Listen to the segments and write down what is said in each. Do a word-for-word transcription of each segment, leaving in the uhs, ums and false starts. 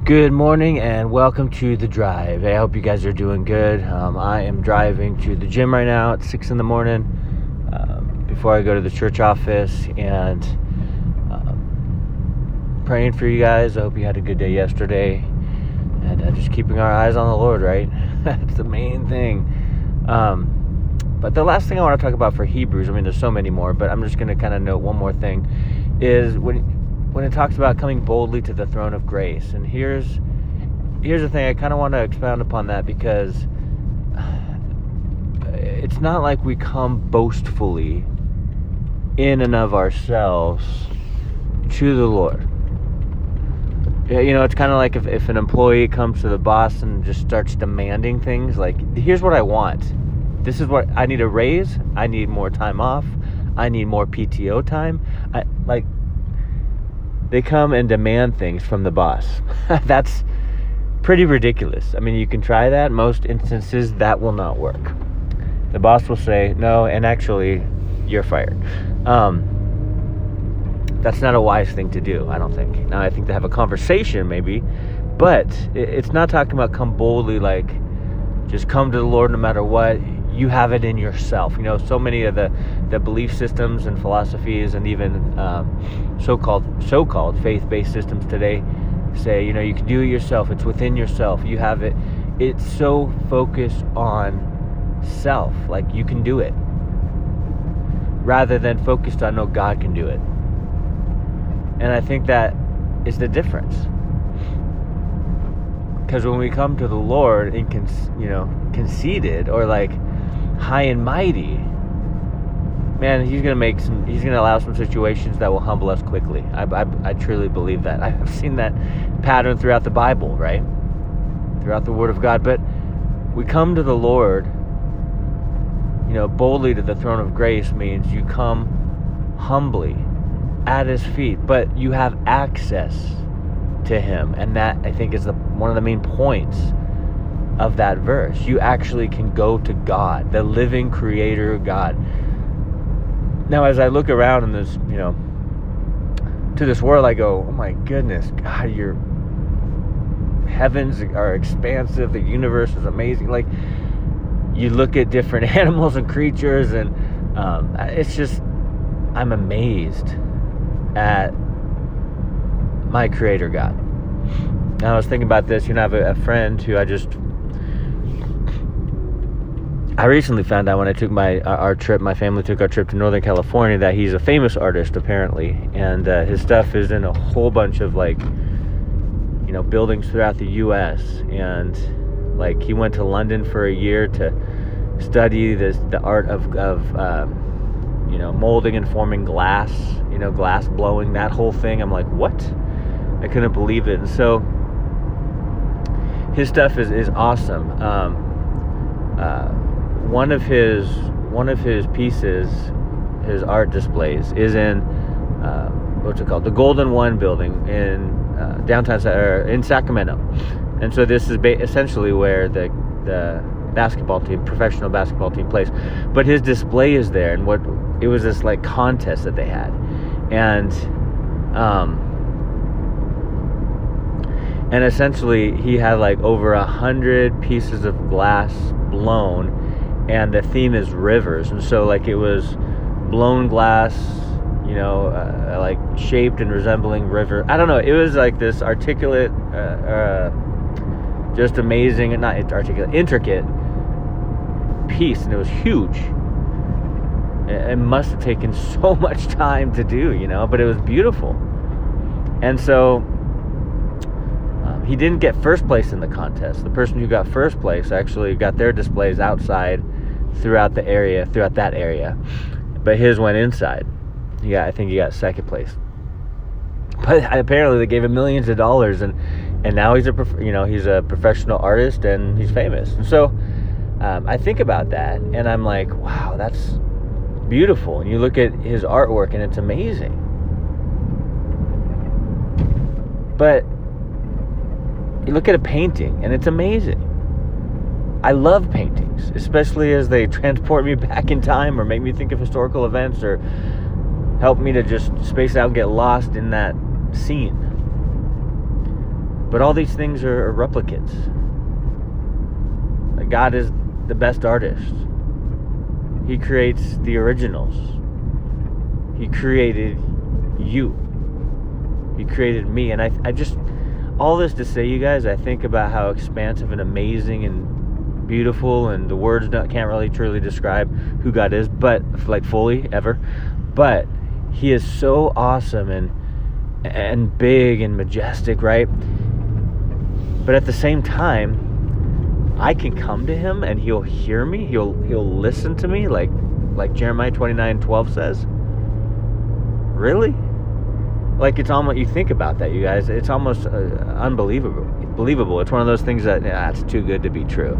Good morning and welcome to The Drive. I hope you guys are doing good. Um, I am driving to the gym right now at six in the morning um, before I go to the church office, and um, praying for you guys. I hope you had a good day yesterday, and uh, just keeping our eyes on the Lord, right? That's the main thing. Um, but the last thing I want to talk about for Hebrews, I mean, there's so many more, but I'm just going to kind of note one more thing, is when when it talks about coming boldly to the throne of grace. And here's here's the thing, I kind of want to expound upon that, because it's not like we come boastfully in and of ourselves to the Lord. You know, it's kind of like if, if an employee comes to the boss and just starts demanding things like, here's what I want. This is what I need: a raise. I need more time off. I need more P T O time. I like They come and demand things from the boss. That's pretty ridiculous. I mean, you can try that. In most instances, that will not work. The boss will say, no, and actually, you're fired. Um, that's not a wise thing to do, I don't think. Now, I think to have a conversation, maybe, but it's not talking about come boldly, like, just come to the Lord no matter what. You have it in yourself. You know, so many of the, the belief systems and philosophies and even um, so-called so-called faith-based systems today say, you know, you can do it yourself. It's within yourself. You have it. It's so focused on self, like you can do it, rather than focused on, no, God can do it. And I think that is the difference. Because when we come to the Lord and con- you know, conceited or like high and mighty, man, he's gonna make some. He's gonna allow some situations that will humble us quickly. I, I, I truly believe that. I've seen that pattern throughout the Bible, right? Throughout the Word of God. But we come to the Lord, you know, boldly to the throne of grace means you come humbly at His feet, but you have access to Him, and that, I think, is the one of the main points of that verse. You actually can go to God, the living Creator God. Now, as I look around in this, you know, to this world, I go, oh my goodness, God, your heavens are expansive, the universe is amazing. Like, you look at different animals and creatures, and um, it's just, I'm amazed at my Creator God. Now, I was thinking about this. You know, I have a, a friend who I just, I recently found out when I took my uh, our trip, my family took our trip to Northern California, that he's a famous artist apparently, and uh, his stuff is in a whole bunch of, like, you know, buildings throughout the U S And like, he went to London for a year to study this the art of of um, you know, molding and forming glass, you know, glass blowing, that whole thing. I'm like, what? I couldn't believe it. And so his stuff is, is awesome. Um, uh, one of his one of his pieces, his art displays, is in uh, what's it called? The Golden One building in uh, downtown or in Sacramento. And so this is ba- essentially where the the basketball team, professional basketball team, plays. But his display is there, and what it was this like contest that they had, and um. And essentially, he had like over a hundred pieces of glass blown, and the theme is rivers. And so, like, it was blown glass, you know, uh, like shaped and resembling river. I don't know. It was like this articulate, uh, uh, just amazing, not articulate, intricate piece, and it was huge. It must have taken so much time to do, you know, but it was beautiful. And so, he didn't get first place in the contest. The person who got first place actually got their displays outside throughout the area, throughout that area. But his went inside. Yeah, I think he got second place. But apparently they gave him millions of dollars, and, and now he's a prof- you know he's a professional artist and he's famous. And so um, I think about that, and I'm like, wow, that's beautiful. And you look at his artwork, and it's amazing. But you look at a painting, and it's amazing. I love paintings, especially as they transport me back in time or make me think of historical events or help me to just space out and get lost in that scene. But all these things are, are replicates. Like God is the best artist. He creates the originals. He created you. He created me. And I, I just, all this to say, you guys, I think about how expansive and amazing and beautiful, and the words not, can't really truly describe who God is, but like fully ever. But He is so awesome and and big and majestic, right? But at the same time, I can come to Him and He'll hear me. He'll He'll listen to me, like like Jeremiah twenty-nine twelve says. Really? Like, it's almost, you think about that, you guys, it's almost uh, unbelievable. Believable. It's one of those things that, yeah, it's too good to be true.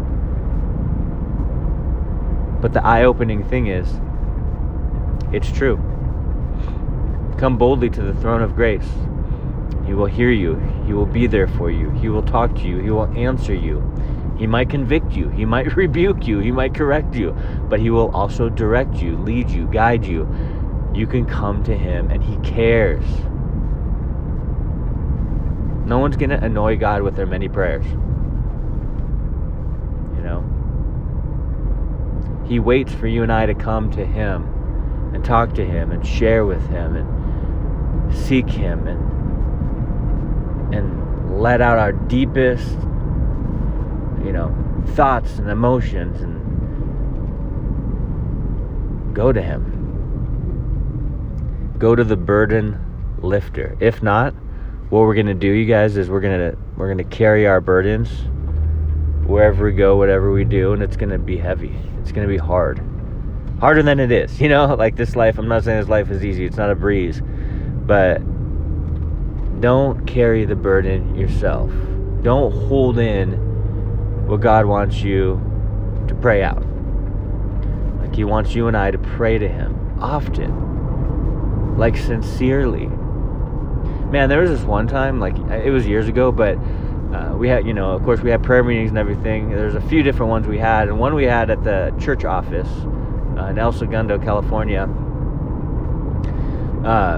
But the eye-opening thing is, it's true. Come boldly to the throne of grace. He will hear you. He will be there for you. He will talk to you. He will answer you. He might convict you. He might rebuke you. He might correct you. But He will also direct you, lead you, guide you. You can come to Him, and He cares. No one's going to annoy God with their many prayers. You know? He waits for you and I to come to Him and talk to Him and share with Him and seek Him and and let out our deepest, you know, thoughts and emotions and go to Him. Go to the burden lifter. If not, what we're going to do, you guys, is we're going to we're going to carry our burdens wherever we go, whatever we do, and it's going to be heavy. It's going to be hard. Harder than it is, you know? Like this life, I'm not saying this life is easy. It's not a breeze. But don't carry the burden yourself. Don't hold in what God wants you to pray out. Like He wants you and I to pray to Him often. Like sincerely. Man, there was this one time, like it was years ago, but uh, we had, you know, of course we had prayer meetings and everything. There's a few different ones we had, and one we had at the church office uh, in El Segundo, California. Uh, uh,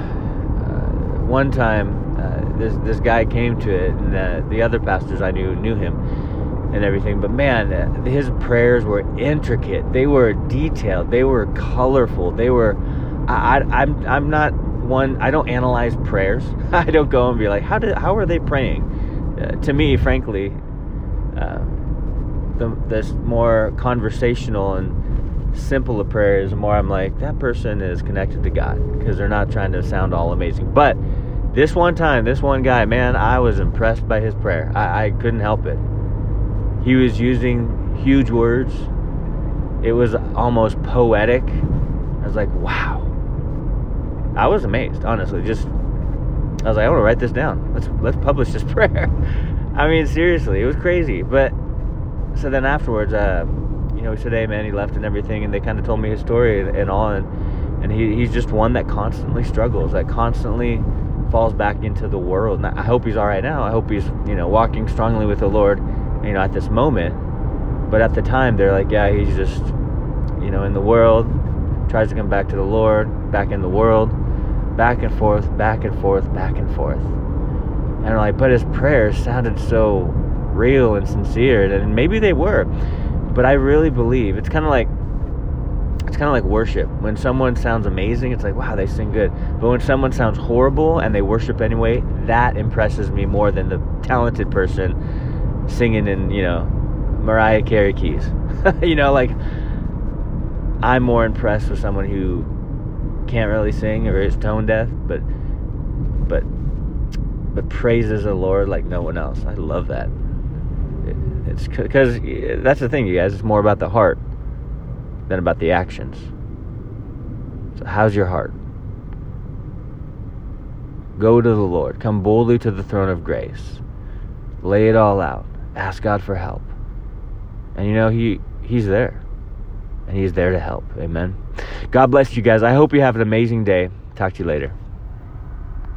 one time, uh, this this guy came to it, and uh, the other pastors I knew knew him and everything. But man, uh, his prayers were intricate. They were detailed. They were colorful. They were. I, I I'm I'm not. One, I don't analyze prayers. I don't go and be like, how did, how are they praying? Uh, to me, frankly, uh, the this more conversational and simple a prayer is more. I'm like, that person is connected to God because they're not trying to sound all amazing. But this one time, this one guy, man, I was impressed by his prayer. I, I couldn't help it. He was using huge words. It was almost poetic. I was like, wow. I was amazed, honestly. Just, I was like, I want to write this down. Let's let's publish this prayer. I mean, seriously, it was crazy. But so then afterwards, uh, you know, he said, "Hey, man," he left and everything, and they kind of told me his story and, and all, and, and he he's just one that constantly struggles, that constantly falls back into the world. And I hope he's all right now. I hope he's, you know, walking strongly with the Lord, you know, at this moment. But at the time, they're like, yeah, he's just, you know, in the world, tries to come back to the Lord, back in the world. Back and forth, back and forth, back and forth. And like, but his prayers sounded so real and sincere, and maybe they were, but I really believe it's kind of like it's kind of like worship. When someone sounds amazing, it's like, wow, they sing good. But when someone sounds horrible and they worship anyway, that impresses me more than the talented person singing in, you know, Mariah Carey keys. You know, like, I'm more impressed with someone who can't really sing or is tone deaf, but but but praises the Lord like no one else. I love that. It, it's because that's the thing, you guys. It's more about the heart than about the actions. So how's your heart? Go to the Lord. Come boldly to the throne of grace. Lay it all out. Ask God for help. And you know, He He's there. And He's there to help. Amen. God bless you guys. I hope you have an amazing day. Talk to you later.